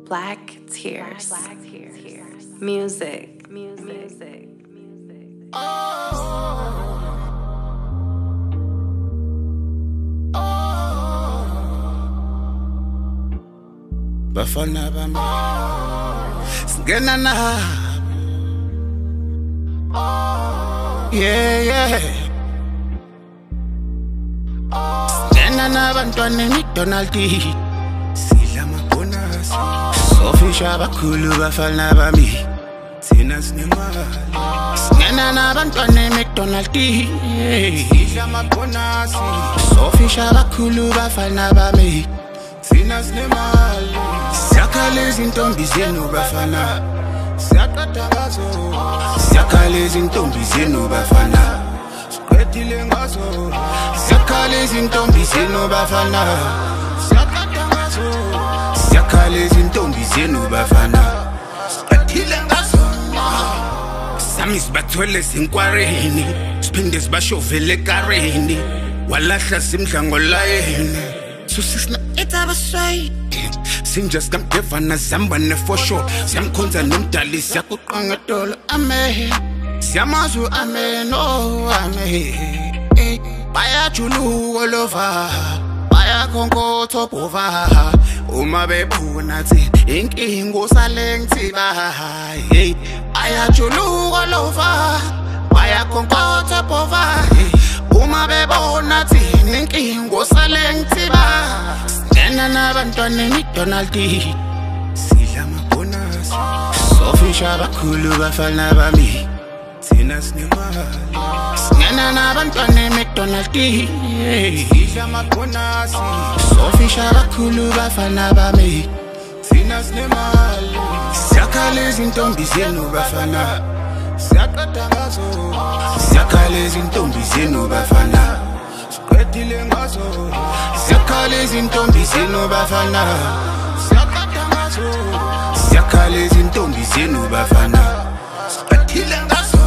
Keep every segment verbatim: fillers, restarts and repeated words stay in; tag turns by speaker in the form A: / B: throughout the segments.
A: Black Tears. Black Tears. Music. Music. Music. Oh. Oh. Bafana bami. Singena na. Yeah, yeah. Singena na bantwana eMcDonald's. Sidla amabonus. Sofisha abakhulu bafana bami. Thina sinemali. Singena na bantwana eMcDonald's. Sidla amabonus. Sofisha abakhulu bafana bami. Thina sinemali. Siyakhala izintombi zenu bafana. Siyaqeda ngazo. Siyakhala izintombi zenu bafana. Siqedile ngazo. Siyakhala izintombi zenu bafana. Siyaqeda ngazo. Siyakhala izintombi zenu bafana. Siqedile ngazo. Sami sibathwele sinkwareni. Siphinde sibashovele ekareni. Walahla simdlango layeni. Susisna etabasway. Sinjas kam devana zamba ne for sure. Siyamkhonza nomdali siyakuqanga dolo. Amen. Siyamazu amen oh amen. Bayajulu all over. Bayakhonko top over. Uma bebona thi inkingo salengithiba. Hey. Bayajulu all over. Bayakhonko top over. Uma bebona thi inkingo salengithiba. Singena na bantwana eMcDonald's. Sidla amabonus. Sofisha abakhulu bafana bami. Thina sinemali. Singena na bantwana eMcDonald's. Sidla amabonus. Sofisha abakhulu bafana bami. Thina sinemali. Siyakhala izintombi zenu bafana. Siyaqeda ngazo. Siyakhala izintombi zenu bafana. Siqedile ngazo. Siyakhala izintombi zenu bafana. Siyaqeda ngazo. Siyakhala izintombi zenu bafana. Siqedile ngazo.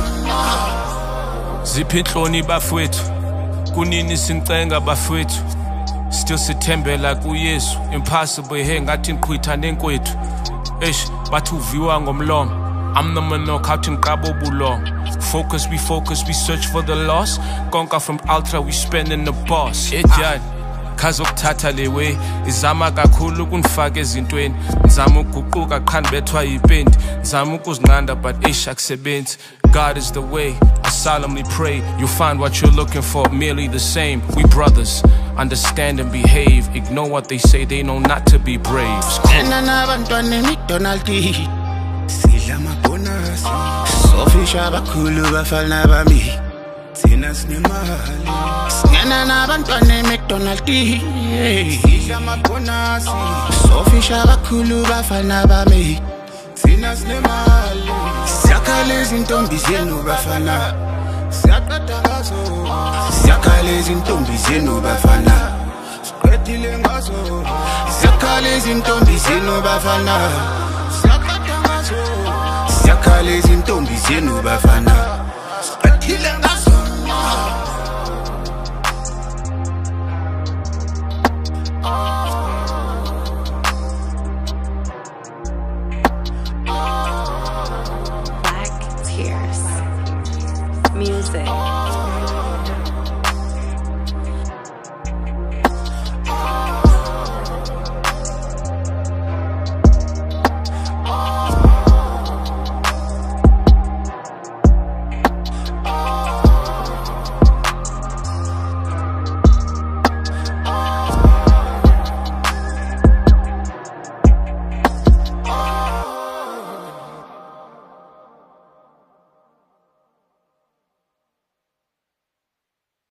B: Ziphi inhloni bafowethu, kunini sincenga bafowethu. Still sithembela kuYesu, impossible he ngathi nqhwitha nenkwethu. Eish bathi uviwa ngomlomo. I'm the monok, how to grabo bulong. Focus, we focus, we search for the lost. Konka from ultra, we spending the boss. Ejad, kazi okuthatha lewe. Izama kakhulu kunifaka ezintweni. Nizama ukuguquka qhani bethwa yipendi. Nizama ukuzinqanda but eish akusebenzi. God is the way, I solemnly pray. You'll find what you're looking for, merely the same. We brothers, understand and behave. Ignore what they say, they know not to be brave.
A: Singena na bantwana eMcDonald's. Sidla amabonus. Sofisha abakhulu bafana bami. Thina sinemali. Singena na bantwana eMcDonald's. Sidla amabonus. Sofisha abakhulu bafana bami. Thina sinemali. Siyakhala izintombi zenu bafana. Siyaqeda ngazo. Siyakhala izintombi zenu bafana. Siqedile ngazo. Siyakhala izintombi zenu bafana. Siyakhala izintombi zenu bafana.